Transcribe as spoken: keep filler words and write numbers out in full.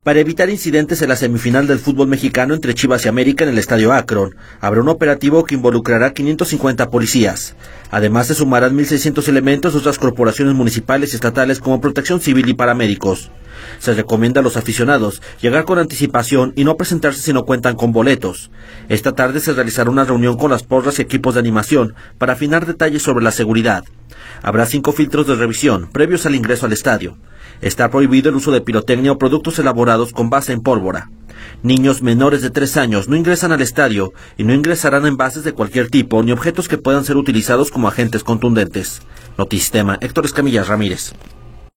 Para evitar incidentes en la semifinal del fútbol mexicano entre Chivas y América en el Estadio Akron, habrá un operativo que involucrará quinientos cincuenta policías. Además, se sumarán mil seiscientos elementos de otras corporaciones municipales y estatales como Protección Civil y paramédicos. Se recomienda a los aficionados llegar con anticipación y no presentarse si no cuentan con boletos. Esta tarde se realizará una reunión con las porras y equipos de animación para afinar detalles sobre la seguridad. Habrá cinco filtros de revisión previos al ingreso al estadio. Está prohibido el uso de pirotecnia o productos elaborados con base en pólvora. Niños menores de tres años no ingresan al estadio y no ingresarán envases de cualquier tipo ni objetos que puedan ser utilizados como agentes contundentes. Notisistema, Héctor Escamillas Ramírez.